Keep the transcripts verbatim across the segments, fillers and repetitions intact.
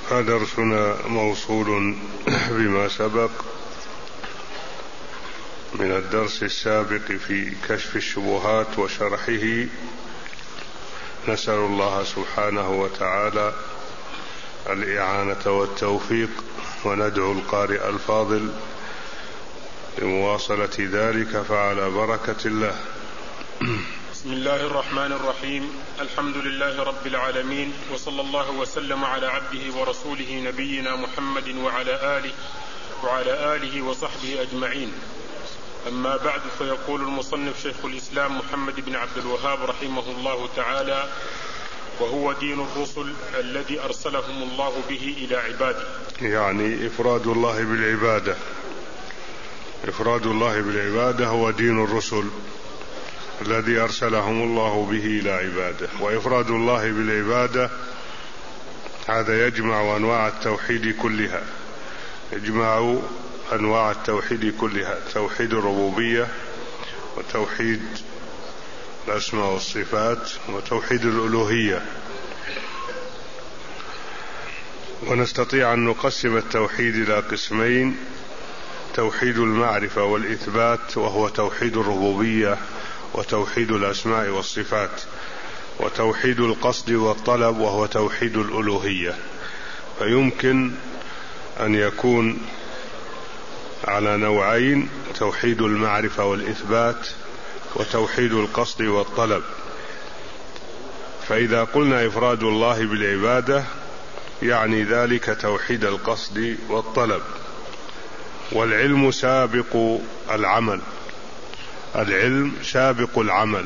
درسنا موصول بما سبق من الدرس السابق في كشف الشبهات وشرحه. نسأل الله سبحانه وتعالى الإعانة والتوفيق، وندعو القارئ الفاضل لمواصلة ذلك فعلى بركة الله. بسم الله الرحمن الرحيم. الحمد لله رب العالمين، وصلى الله وسلم على عبده ورسوله نبينا محمد وعلى آله وعلى آله وصحبه أجمعين. أما بعد، فيقول المصنف شيخ الإسلام محمد بن عبد الوهاب رحمه الله تعالى: وهو دين الرسل الذي أرسلهم الله به إلى عباده. يعني إفراد الله بالعبادة، إفراد الله بالعبادة هو دين الرسل الذي أرسلهم الله به إلى عباده. وإفراد الله بالعبادة هذا يجمع أنواع التوحيد كلها، يجمع أنواع التوحيد كلها: توحيد الربوبية، وتوحيد الأسماء والصفات، وتوحيد الألوهية. ونستطيع أن نقسم التوحيد إلى قسمين: توحيد المعرفة والإثبات وهو توحيد الربوبية وتوحيد الأسماء والصفات، وتوحيد القصد والطلب وهو توحيد الألوهية. فيمكن أن يكون على نوعين: توحيد المعرفة والإثبات وتوحيد القصد والطلب. فإذا قلنا إفراد الله بالعبادة يعني ذلك توحيد القصد والطلب. والعلم سابق العمل، العلم سابق العمل،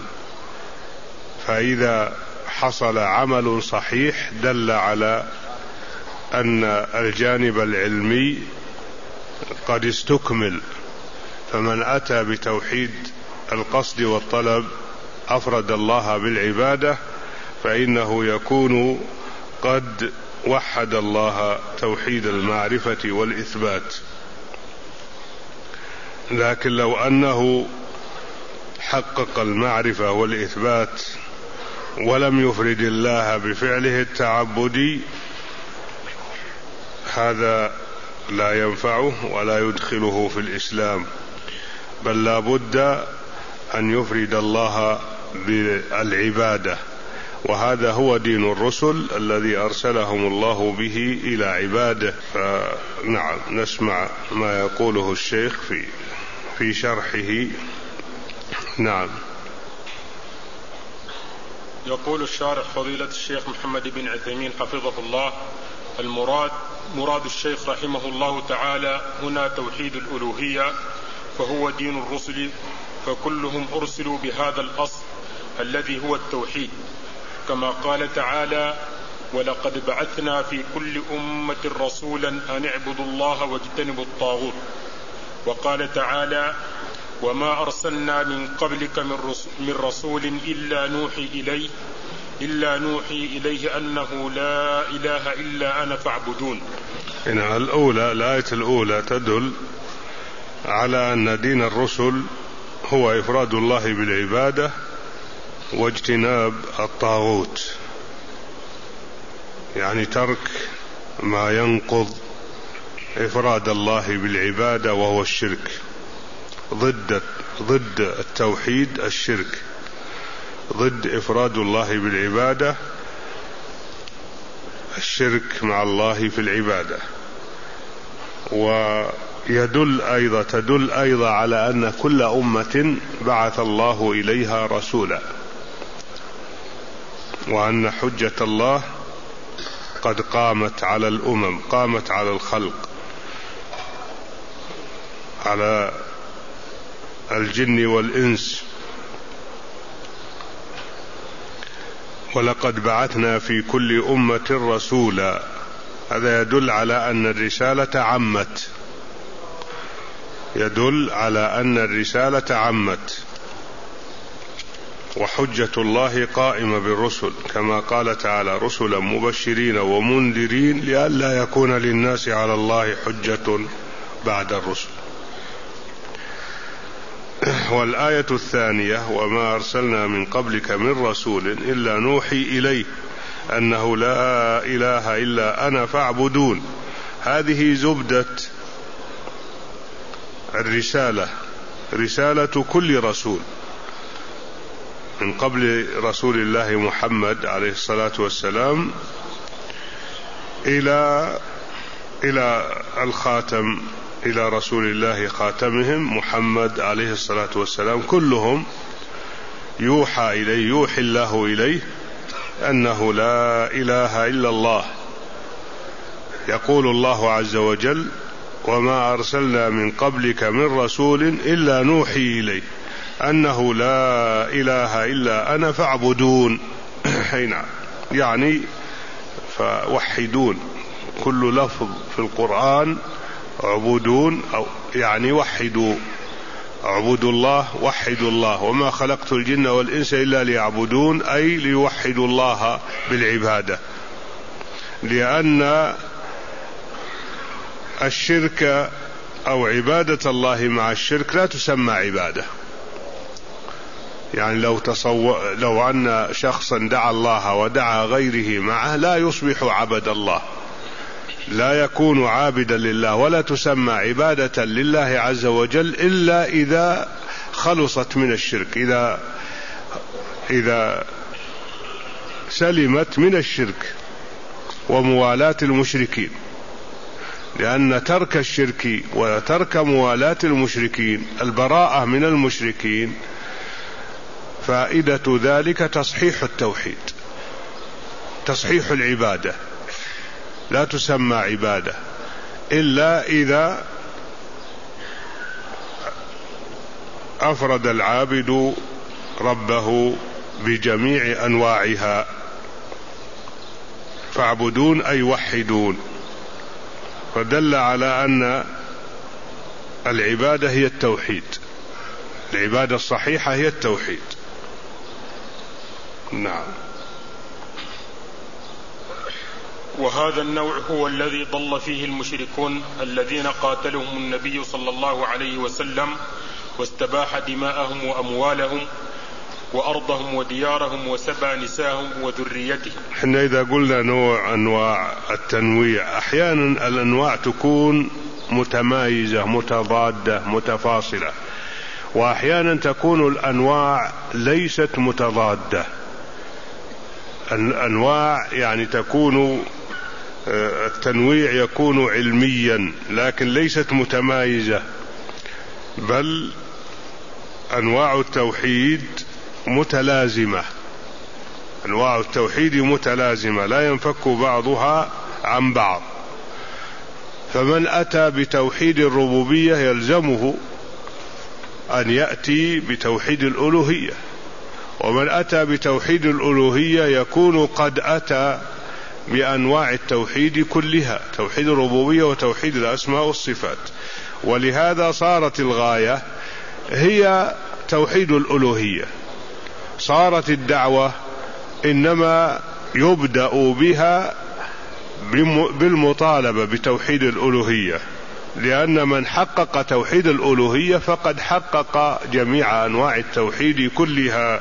فإذا حصل عمل صحيح دل على أن الجانب العلمي قد استكمل. فمن أتى بتوحيد القصد والطلب أفرد الله بالعبادة، فإنه يكون قد وحد الله توحيد المعرفة والإثبات. لكن لو أنه حقق المعرفة والإثبات ولم يفرد الله بفعله التعبدي، هذا لا ينفعه ولا يدخله في الإسلام، بل لا بد أن يفرد الله بالعبادة. وهذا هو دين الرسل الذي أرسلهم الله به إلى عباده. فنعم، نسمع ما يقوله الشيخ في في شرحه. نعم. يقول الشارح فضيلة الشيخ محمد بن عثيمين حفظه الله: المراد مراد الشيخ رحمه الله تعالى هنا توحيد الألوهية، فهو دين الرسل، فكلهم أرسلوا بهذا الأصل الذي هو التوحيد، كما قال تعالى: ولقد بعثنا في كل أمة رسولا أن اعبدوا الله واجتنبوا الطاغوت. وقال تعالى: وما أرسلنا من قبلك من رسول إلا نوحي إليه إلا نوحي إليه أنه لا إله إلا أنا فاعبدون. هنا الأولى، الآية الأولى تدل على أن دين الرسل هو إفراد الله بالعبادة واجتناب الطاغوت، يعني ترك ما ينقض إفراد الله بالعبادة وهو الشرك. ضد ضد التوحيد الشرك، ضد إفراد الله بالعبادة الشرك مع الله في العبادة. ويدل أيضا تدل أيضا على أن كل أمة بعث الله إليها رسولا، وأن حجة الله قد قامت على الأمم، قامت على الخلق، على الجن والإنس. ولقد بعثنا في كل أمة رسولا، هذا يدل على أن الرسالة عمت، يدل على أن الرسالة عمت. وحجة الله قائمة بالرسل، كما قال تعالى: رسلا مبشرين ومنذرين لئلا يكون للناس على الله حجة بعد الرسل. والآية الثانية: وما أرسلنا من قبلك من رسول إلا نوحي إليه أنه لا إله إلا أنا فاعبدون. هذه زبدة الرسالة، رسالة كل رسول من قبل رسول الله محمد عليه الصلاة والسلام إلى إلى الخاتم، إلى رسول الله خاتمهم محمد عليه الصلاة والسلام، كلهم يوحى إليه، يوحي الله إليه أنه لا إله إلا الله. يقول الله عز وجل: وما أرسلنا من قبلك من رسول إلا نوحي إليه أنه لا إله إلا أنا فاعبدون. حين يعني فوحدون، كل لفظ في القرآن عبودون أو يعني وحدوا، اعبدوا الله، وحدوا الله، وما خلقت الجن والإنس إلا ليعبدون، أي ليوحدوا الله بالعبادة، لأن الشرك أو عبادة الله مع الشرك لا تسمى عبادة. يعني لو تصور لو أن شخصا دعا الله ودعا غيره معه لا يصبح عبد الله، لا يكون عابدا لله، ولا تسمى عبادة لله عز وجل إلا إذا خلصت من الشرك، إذا إذا سلمت من الشرك وموالاة المشركين. لأن ترك الشرك وترك موالاة المشركين، البراءة من المشركين، فائدة ذلك تصحيح التوحيد، تصحيح العبادة، لا تسمى عبادة إلا إذا أفرد العابد ربه بجميع أنواعها. فاعبدون أي وحدون، فدل على أن العبادة هي التوحيد، العبادة الصحيحة هي التوحيد. نعم. وهذا النوع هو الذي ضل فيه المشركون الذين قاتلهم النبي صلى الله عليه وسلم واستباح دماءهم وأموالهم وأرضهم وديارهم وسبى نساهم وذريتهم. احنا إذا قلنا نوع أنواع التنويع، أحيانا الأنواع تكون متمايزة متضادة متفاصلة، وأحيانا تكون الأنواع ليست متضادة. الأنواع يعني تكون التنويع يكون علميا لكن ليست متمايزة، بل أنواع التوحيد متلازمة، أنواع التوحيد متلازمة لا ينفك بعضها عن بعض. فمن أتى بتوحيد الربوبية يلزمه أن يأتي بتوحيد الألوهية، ومن أتى بتوحيد الألوهية يكون قد أتى بأنواع التوحيد كلها، توحيد الربوبية وتوحيد الأسماء والصفات. ولهذا صارت الغاية هي توحيد الألوهية، صارت الدعوة إنما يبدأ بها بالمطالبة بتوحيد الألوهية، لأن من حقق توحيد الألوهية فقد حقق جميع أنواع التوحيد كلها.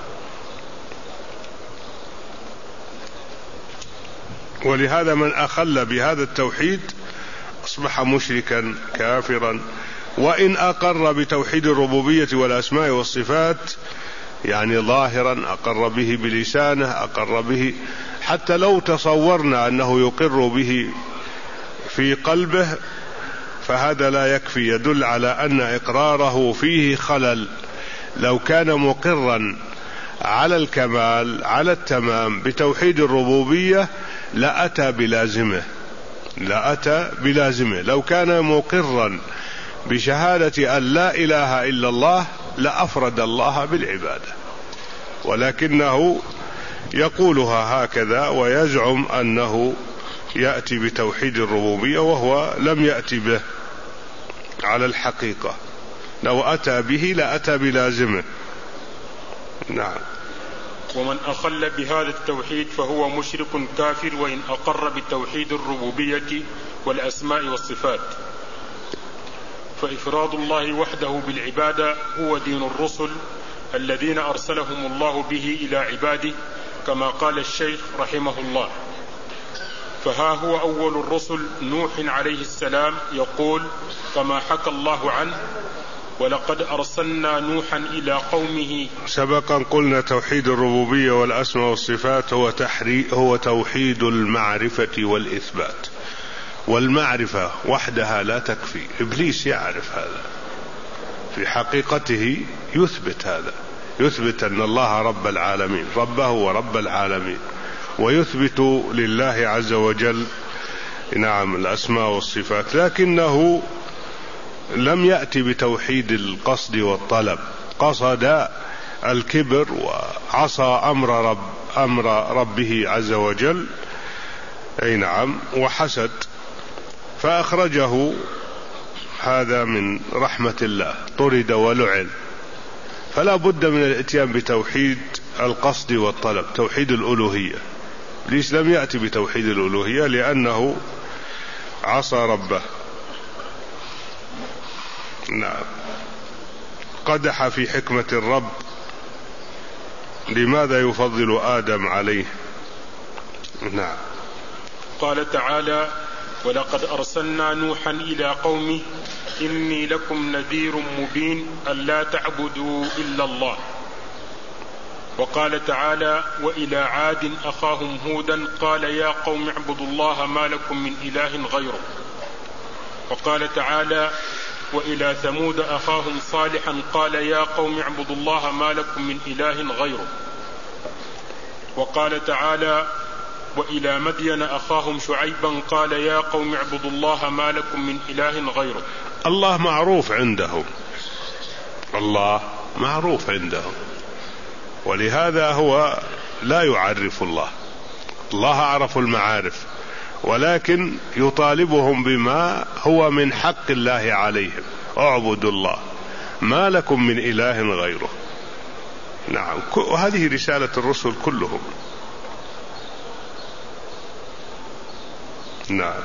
ولهذا من أخل بهذا التوحيد أصبح مشركا كافرا، وإن أقر بتوحيد الربوبية والأسماء والصفات يعني ظاهرا أقر به بلسانه، أقر به حتى لو تصورنا أنه يقر به في قلبه، فهذا لا يكفي، يدل على أن إقراره فيه خلل. لو كان مقرا على الكمال على التمام بتوحيد الربوبية لأتى بلازمه، لأتى بلازمه. لو كان مقرا بشهادة أن لا إله إلا الله لأفرد الله بالعبادة، ولكنه يقولها هكذا ويزعم أنه يأتي بتوحيد الربوبية وهو لم يأتي به على الحقيقة. لو أتى به لأتى بلازمه. نعم. ومن أخل بهذا التوحيد فهو مشرك كافر وإن أقر بتوحيد الربوبية والأسماء والصفات. فإفراد الله وحده بالعبادة هو دين الرسل الذين أرسلهم الله به إلى عباده كما قال الشيخ رحمه الله. فها هو أول الرسل نوح عليه السلام يقول كما حكى الله عنه: ولقد أرسلنا نوحا إلى قومه. سبقا قلنا توحيد الربوبية والأسماء والصفات هو, هو توحيد المعرفة والإثبات، والمعرفة وحدها لا تكفي. إبليس يعرف هذا، في حقيقته يثبت هذا، يثبت أن الله رب العالمين، ربه ورب العالمين، ويثبت لله عز وجل نعم الأسماء والصفات، لكنه لم يأتي بتوحيد القصد والطلب، قصد الكبر وعصى أمر رب أمر ربه عز وجل، أي نعم، وحسد، فأخرجه هذا من رحمة الله، طرد ولعن. فلا بد من الاتيان بتوحيد القصد والطلب، توحيد الألوهية. إبليس لم يأتي بتوحيد الألوهية لأنه عصى ربه. نعم. قدح في حكمة الرب، لماذا يفضل آدم عليه؟ نعم. قال تعالى: ولقد أرسلنا نوحا إلى قومه إني لكم نذير مبين ألا تعبدوا إلا الله. وقال تعالى: وإلى عاد أخاهم هودا قال يا قوم اعبدوا الله ما لكم من إله غيره. وقال تعالى: وإلى ثمود أخاهم صالحا قال يا قوم اعبدوا الله ما لكم من إله غيره. وقال تعالى: وإلى مدين أخاهم شعيبا قال يا قوم اعبدوا الله ما لكم من إله غيره. الله معروف عندهم، الله معروف عندهم، ولهذا هو لا يعرف الله، الله أعرف المعارف، ولكن يطالبهم بما هو من حق الله عليهم: اعبدوا الله ما لكم من إله غيره. نعم. وهذه رسالة الرسل كلهم. نعم.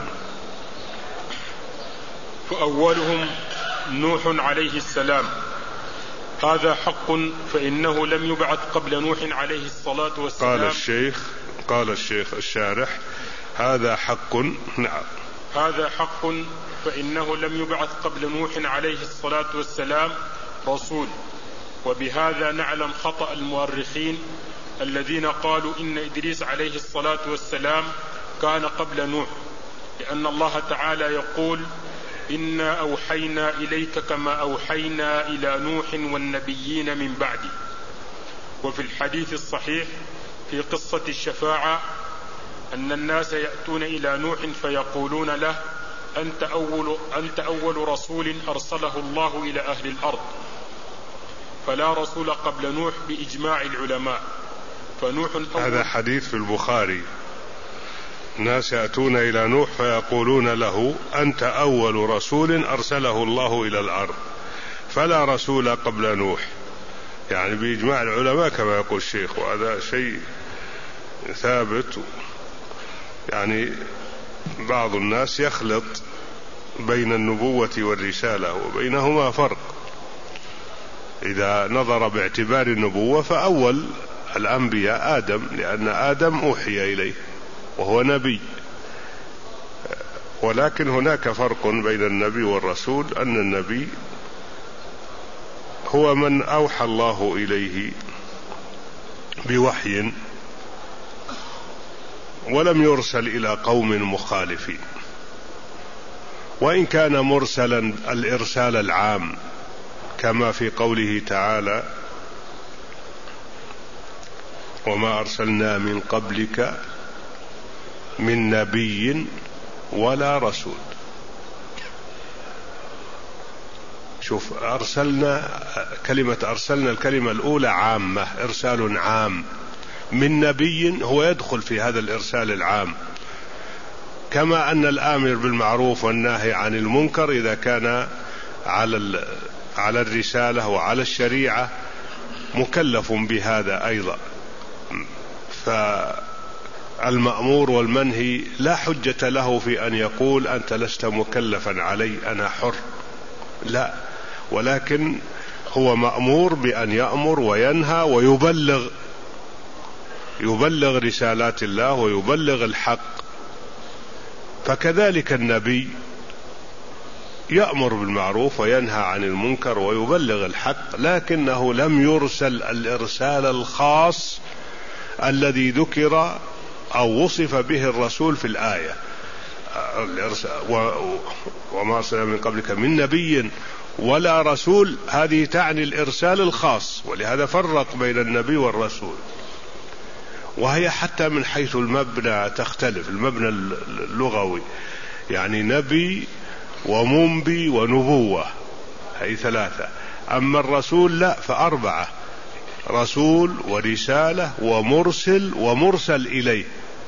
فأولهم نوح عليه السلام، هذا حق فإنه لم يبعث قبل نوح عليه الصلاة والسلام. قال الشيخ قال الشيخ الشارح: هذا حق. نعم. هذا حق فإنه لم يبعث قبل نوح عليه الصلاة والسلام رسول. وبهذا نعلم خطأ المؤرخين الذين قالوا إن إدريس عليه الصلاة والسلام كان قبل نوح، لأن الله تعالى يقول: إنا أوحينا إليك كما أوحينا إلى نوح والنبيين من بعده. وفي الحديث الصحيح في قصة الشفاعة أن الناس يأتون إلى نوح فيقولون له: أنت أول, أنت أول رسول أرسله الله إلى أهل الأرض، فلا رسول قبل نوح بإجماع العلماء، فنوح أول. هذا حديث في البخاري، الناس يأتون إلى نوح فيقولون له: أنت أول رسول أرسله الله إلى الأرض، فلا رسول قبل نوح، يعني بإجماع العلماء كما يقول الشيخ، وهذا شيء ثابت. يعني بعض الناس يخلط بين النبوة والرسالة وبينهما فرق. إذا نظر باعتبار النبوة فأول الأنبياء آدم، لأن آدم أوحي إليه وهو نبي، ولكن هناك فرق بين النبي والرسول، أن النبي هو من أوحى الله إليه بوحي ولم يرسل إلى قوم مخالفين، وإن كان مرسلا الإرسال العام كما في قوله تعالى: وما أرسلنا من قبلك من نبي ولا رسول. شوف، أرسلنا، كلمة أرسلنا الكلمة الأولى عامة، إرسال عام. من نبي هو يدخل في هذا الإرسال العام، كما أن الآمر بالمعروف والناهي عن المنكر إذا كان على على الرسالة وعلى الشريعة مكلف بهذا أيضا. فالمأمور والمنهي لا حجة له في أن يقول أنت لست مكلفا علي، أنا حر، لا، ولكن هو مأمور بأن يأمر وينهى ويبلغ يبلغ رسالات الله ويبلغ الحق. فكذلك النبي يأمر بالمعروف وينهى عن المنكر ويبلغ الحق، لكنه لم يرسل الإرسال الخاص الذي ذكر أو وصف به الرسول في الآية، وما أرسلنا من قبلك من نبي ولا رسول، هذه تعني الإرسال الخاص، ولهذا فرق بين النبي والرسول. وهي حتى من حيث المبنى تختلف، المبنى اللغوي، يعني نبي ومنبي ونبوة، هي ثلاثة. أما الرسول لا، فأربعة: رسول ورسالة ومرسل ومرسل إليه،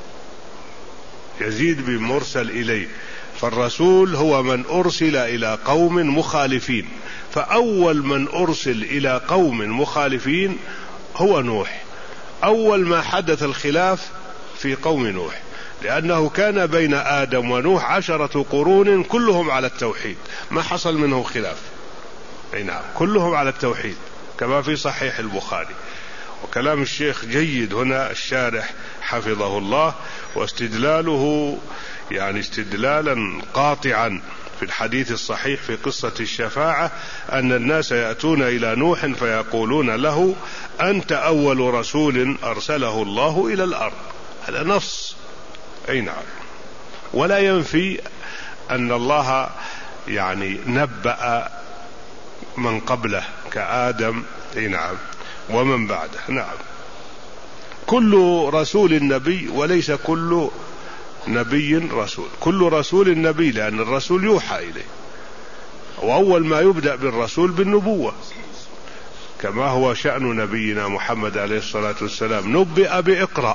يزيد بمرسل إليه. فالرسول هو من أرسل إلى قوم مخالفين، فأول من أرسل إلى قوم مخالفين هو نوح. أول ما حدث الخلاف في قوم نوح، لأنه كان بين آدم ونوح عشرة قرون كلهم على التوحيد، ما حصل منه خلاف. أي نعم، كلهم على التوحيد كما في صحيح البخاري. وكلام الشيخ جيد هنا، الشارح حفظه الله، واستدلاله يعني استدلالا قاطعا في الحديث الصحيح في قصة الشفاعة، أن الناس يأتون إلى نوح فيقولون له: أنت أول رسول أرسله الله إلى الأرض. هذا نص. أي نعم. ولا ينفي أن الله يعني نبأ من قبله كآدم، أي نعم، ومن بعده. نعم، كل رسول نبي وليس كل نبي رسول. كل رسول نبي، لأن الرسول يوحى إليه، وأول ما يبدأ بالرسول بالنبوة، كما هو شأن نبينا محمد عليه الصلاة والسلام. نبئ بإقرأ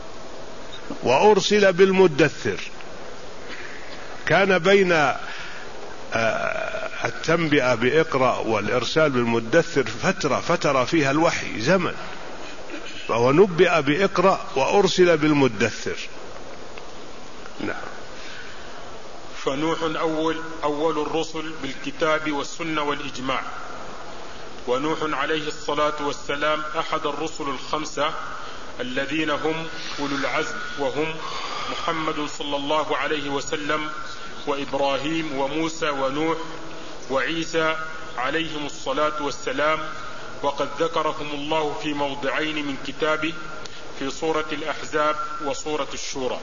وأرسل بالمدثر. كان بين التنبئة بإقرأ والإرسال بالمدثر فترة فترة فيها الوحي، زمن، فهو نبئ بإقرأ وأرسل بالمدثر. نعم. فنوح أول أول الرسل بالكتاب والسنة والإجماع، ونوح عليه الصلاة والسلام أحد الرسل الخمسة الذين هم أولو العزم، وهم محمد صلى الله عليه وسلم وإبراهيم وموسى ونوح وعيسى عليهم الصلاة والسلام. وقد ذكرهم الله في موضعين من كتابه، في سورة الأحزاب وسورة الشورى.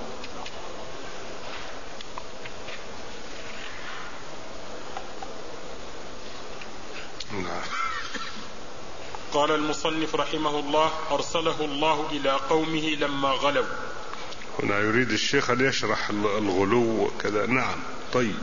قال المصنف رحمه الله: أرسله الله إلى قومه لما غلوا. هنا يريد الشيخ أن يشرح الغلو وكذا. نعم، طيب.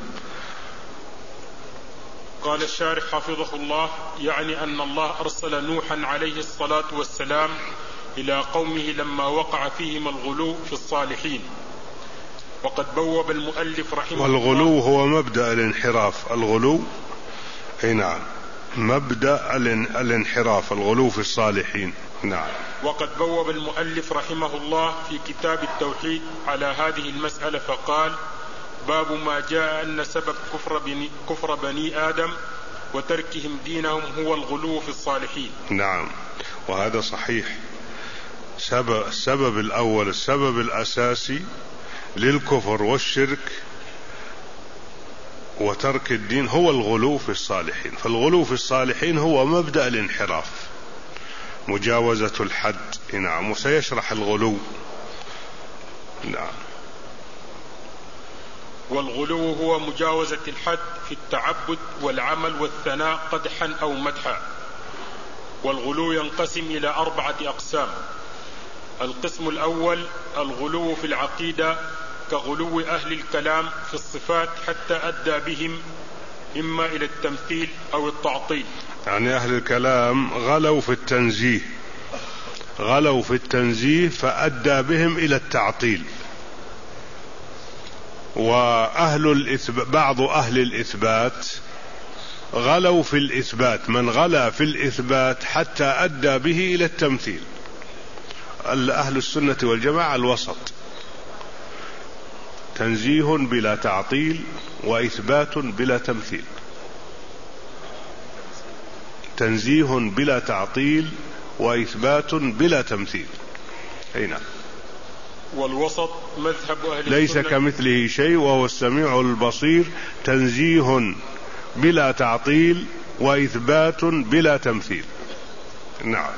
قال الشارح حفظه الله: يعني أن الله أرسل نوحا عليه الصلاة والسلام إلى قومه لما وقع فيهم الغلو في الصالحين. وقد بوب المؤلف رحمه الله. والغلو هو مبدأ الانحراف. الغلو، أي نعم، مبدأ الانحراف، الغلو في الصالحين. نعم. وقد بوب المؤلف رحمه الله في كتاب التوحيد على هذه المسألة فقال: باب ما جاء أن سبب كفر بني, كفر بني آدم وتركهم دينهم هو الغلو في الصالحين. نعم، وهذا صحيح. سبب السبب الأول، السبب الأساسي للكفر والشرك وترك الدين هو الغلو في الصالحين. فالغلو في الصالحين هو مبدأ الانحراف، مجاوزة الحد. نعم، وسيشرح الغلو. نعم. والغلو هو مجاوزة الحد في التعبد والعمل والثناء قدحا أو مدحا. والغلو ينقسم إلى أربعة أقسام. القسم الأول الغلو في العقيدة، كغلو أهل الكلام في الصفات حتى أدى بهم إما إلى التمثيل أو التعطيل. يعني أهل الكلام غلوا في التنزيه، غلوا في التنزيه فأدى بهم إلى التعطيل. وأهل الإثبات، بعض أهل الإثبات غلوا في الإثبات، من غلا في الإثبات حتى أدى به إلى التمثيل. أهل السنة والجماعة الوسط، تنزيه بلا تعطيل وإثبات بلا تمثيل. تنزيه بلا تعطيل وإثبات بلا تمثيل. أي نعم. والوسط مذهب أهل ليس السنة كمثله شيء وهو السميع البصير، تنزيه بلا تعطيل وإثبات بلا تمثيل. نعم.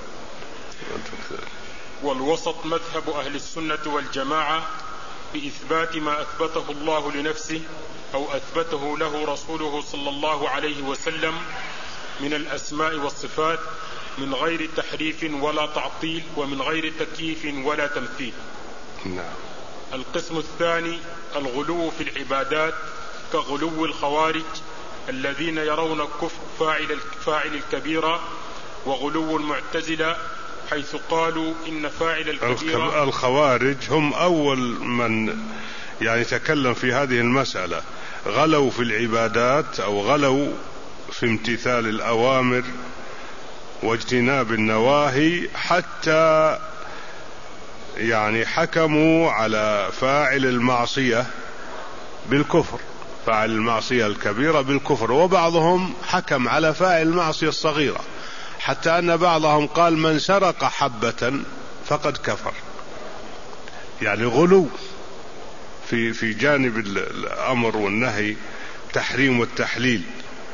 والوسط مذهب أهل السنة والجماعة بإثبات ما أثبته الله لنفسه أو أثبته له رسوله صلى الله عليه وسلم من الأسماء والصفات من غير تحريف ولا تعطيل ومن غير تكييف ولا تمثيل. نعم. القسم الثاني الغلو في العبادات كغلو الخوارج الذين يرون كفر فاعل فاعل الكبيرة، وغلو المعتزلة حيث قالوا إن فاعل الكبيرة. الخوارج هم أول من يعني تكلم في هذه المسألة، غلوا في العبادات أو غلوا في امتثال الأوامر واجتناب النواهي، حتى يعني حكموا على فاعل المعصية بالكفر، فاعل المعصية الكبيرة بالكفر، وبعضهم حكم على فاعل المعصية الصغيرة، حتى أن بعضهم قال من سرق حبة فقد كفر. يعني غلو في في جانب الأمر والنهي، تحريم والتحليل.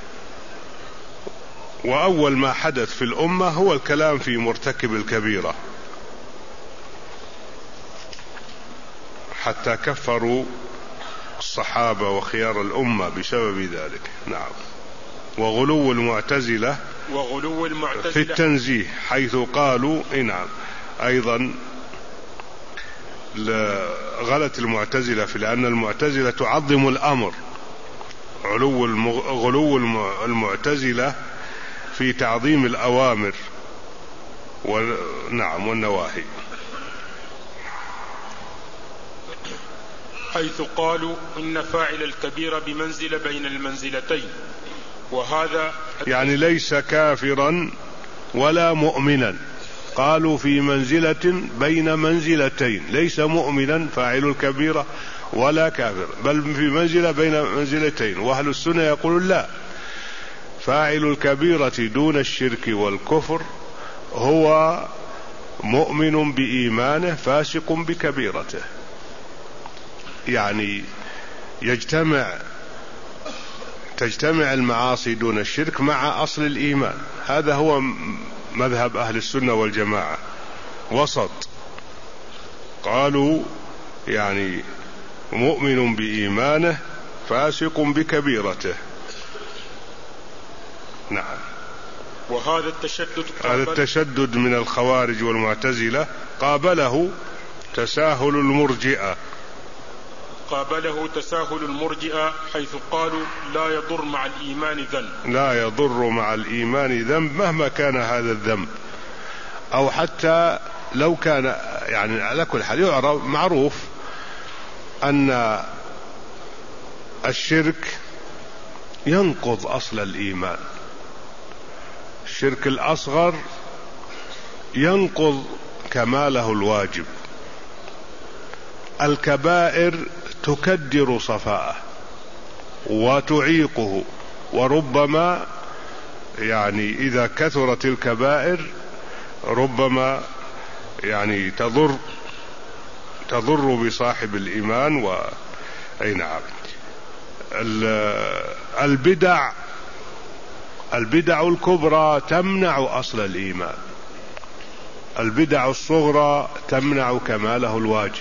وأول ما حدث في الأمة هو الكلام في مرتكب الكبيرة، حتى كفروا الصحابة وخيار الأمة بسبب ذلك. نعم. وغلو المعتزلة وغلو المعتزلة في التنزيه حيث قالوا نعم أيضا غلت المعتزلة في، لأن المعتزلة تعظم الأمر، علو غلو المعتزلة في تعظيم الأوامر ونعم والنواهي، حيث قالوا إن فاعل الكبيرة بمنزلة بين المنزلتين، وهذا يعني ليس كافرا ولا مؤمنا، قالوا في منزلة بين منزلتين، ليس مؤمنا فاعل الكبيرة ولا كافر، بل في منزلة بين منزلتين. وأهل السنة يقولون لا، فاعل الكبيرة دون الشرك والكفر هو مؤمن بإيمانه فاسق بكبيرته، يعني يجتمع تجتمع المعاصي دون الشرك مع أصل الإيمان. هذا هو مذهب أهل السنة والجماعة، وسط. قالوا يعني مؤمن بإيمانه فاسق بكبيرته. نعم. وهذا التشدد هذا التشدد من الخوارج والمعتزلة قابله تساهل المرجئة قابله تساهل المرجئة حيث قالوا لا يضر مع الإيمان ذنب، لا يضر مع الإيمان ذنب مهما كان هذا الذنب، أو حتى لو كان يعني على كل حال يعرف معروف أن الشرك ينقض أصل الإيمان، الشرك الأصغر ينقض كماله الواجب، الكبائر تكدر صفاءه وتعيقه، وربما يعني إذا كثرت الكبائر ربما يعني تضر تضر بصاحب الإيمان. و أي نعم. البدع البدع الكبرى تمنع أصل الإيمان، البدع الصغرى تمنع كماله الواجب.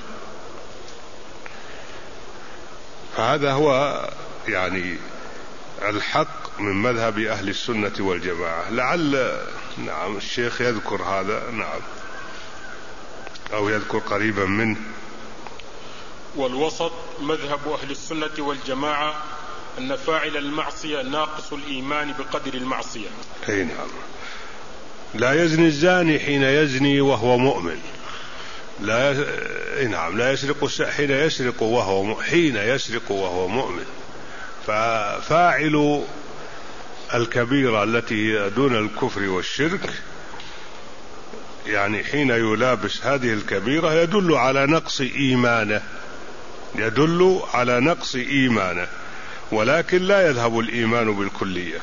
فهذا هو يعني الحق من مذهب أهل السنة والجماعة. لعل نعم الشيخ يذكر هذا، نعم، أو يذكر قريبا منه. والوسط مذهب أهل السنة والجماعة أن فاعل المعصية ناقص الإيمان بقدر المعصية. أي نعم. لا يزني الزاني حين يزني وهو مؤمن، لا ي... نعم لا يسرق حين يسرق وهو م... حين يسرق وهو مؤمن. ففاعل الكبيرة التي دون الكفر والشرك يعني حين يلابس هذه الكبيرة يدل على نقص إيمانه، يدل على نقص إيمانه، ولكن لا يذهب الإيمان بالكلية.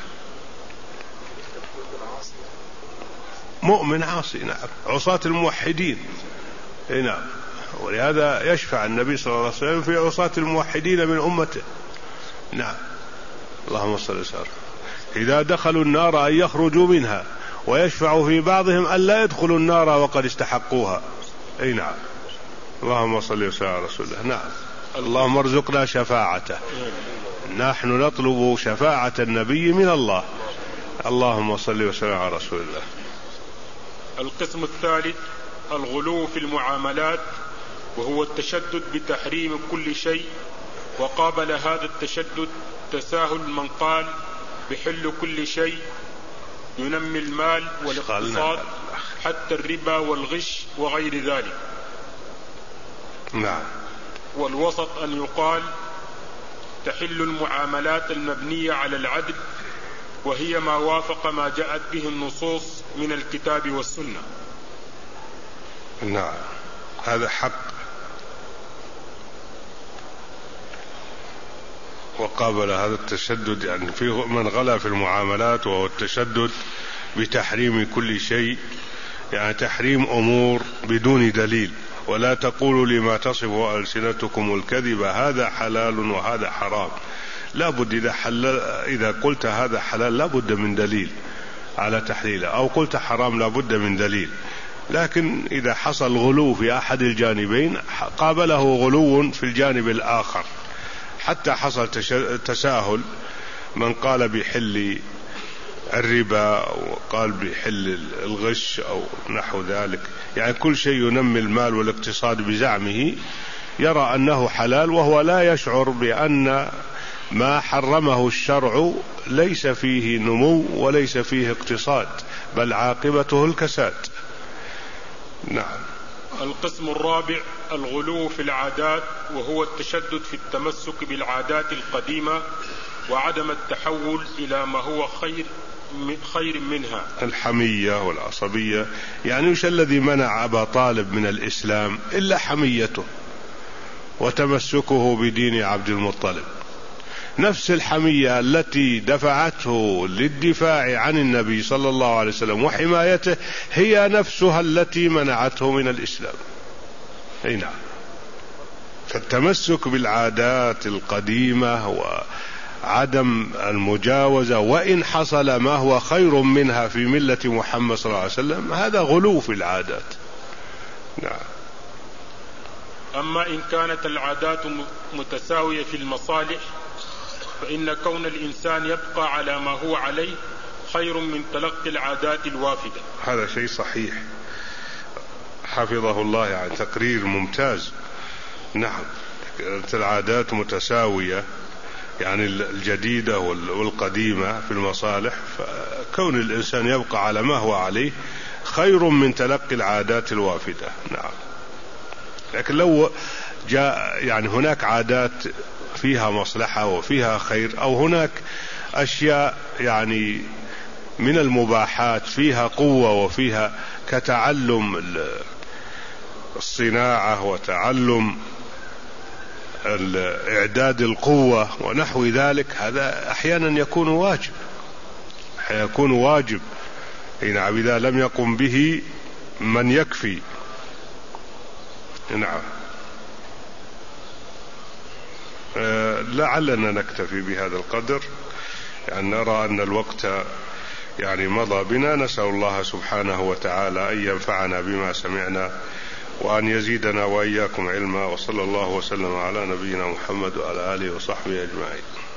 مؤمن عاصي، نعم، عصاة الموحدين نعم. ولهذا يشفع النبي صلى الله عليه وسلم في عصاة الموحدين من أمته. نعم. اللهم صل وسلم. إذا دخلوا النار أن يخرجوا منها، ويشفع في بعضهم أن لا يدخلوا النار وقد استحقوها. أي نعم. اللهم صل وسلم على رسول الله. نعم. اللهم ارزقنا شفاعته. نحن نطلب شفاعة النبي من الله. اللهم صل وسلم على رسول الله. القسم الثالث الغلو في المعاملات، وهو التشدد بتحريم كل شيء. وقابل هذا التشدد تساهل من قال بحل كل شيء ينمي المال والاقتصاد حتى الربا والغش وغير ذلك. نعم. والوسط أن يقال تحل المعاملات المبنية على العدل، وهي ما وافق ما جاءت به النصوص من الكتاب والسنة. نعم، هذا حق. وقابل هذا التشدد يعني في من غلا في المعاملات، وهو التشدد بتحريم كل شيء، يعني تحريم أمور بدون دليل. ولا تقولوا لما تصف ألسنتكم الكذب هذا حلال وهذا حرام. لا بد إذا, إذا قلت هذا حلال لا بد من دليل على تحليله، أو قلت حرام لا بد من دليل. لكن إذا حصل غلو في أحد الجانبين قابله غلو في الجانب الآخر، حتى حصل تساهل، من قال بحل الربا وقال بحل الغش أو نحو ذلك، يعني كل شيء ينمي المال والاقتصاد بزعمه، يرى أنه حلال وهو لا يشعر بأن ما حرمه الشرع ليس فيه نمو وليس فيه اقتصاد، بل عاقبته الكساد. نعم. القسم الرابع الغلو في العادات، وهو التشدد في التمسك بالعادات القديمة وعدم التحول إلى ما هو خير خير منها. الحمية والعصبية، يعني وش الذي منع أبا طالب من الإسلام إلا حميته وتمسكه بدين عبد المطلب. نفس الحمية التي دفعته للدفاع عن النبي صلى الله عليه وسلم وحمايته هي نفسها التي منعته من الإسلام. أي نعم. فالتمسك بالعادات القديمة وعدم المجاوزة وإن حصل ما هو خير منها في ملة محمد صلى الله عليه وسلم هذا غلو في العادات. نعم. أما إن كانت العادات متساوية في المصالح فإن كون الإنسان يبقى على ما هو عليه خير من تلقي العادات الوافدة. هذا شيء صحيح، حفظه الله، يعني تقرير ممتاز. نعم. العادات متساوية، يعني الجديدة والقديمة في المصالح، فكون الإنسان يبقى على ما هو عليه خير من تلقي العادات الوافدة. نعم. لكن لو جاء يعني هناك عادات فيها مصلحة وفيها خير، أو هناك أشياء يعني من المباحات فيها قوة وفيها كتعلم الصناعة وتعلم إعداد القوة ونحو ذلك، هذا أحيانا يكون واجب يكون واجب نعم إذا لم يقم به من يكفي. نعم. أه لعلنا نكتفي بهذا القدر، يعني نرى أن الوقت يعني مضى بنا. نسأل الله سبحانه وتعالى أن ينفعنا بما سمعنا وأن يزيدنا وإياكم علما، وصلى الله وسلم على نبينا محمد وعلى آله وصحبه أجمعين.